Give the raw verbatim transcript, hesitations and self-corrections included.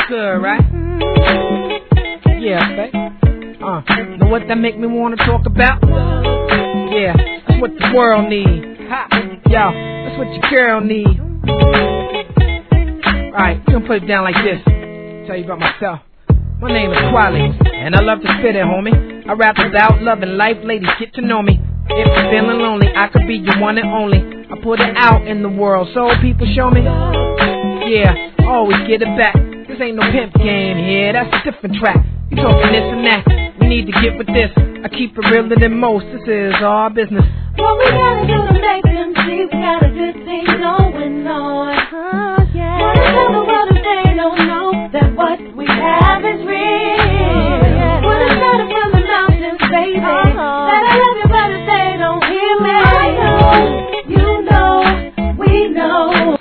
good, right? Yeah, babe. Uh, know what that make me wanna talk about? Yeah, that's what the world needs. Ha, yo, that's what your girl needs. Alright, we're gonna put it down like this. Tell you about myself. My name is Quali, and I love to spit it, homie. I rap about love and life, ladies, get to know me. If you're feeling lonely, I could be your one and only. I put it out in the world, so people show me. Yeah, always get it back. This ain't no pimp game here, that's a different track. You talking this and that, we need to get with this. I keep it realer than most, this is our business. What we gotta do to make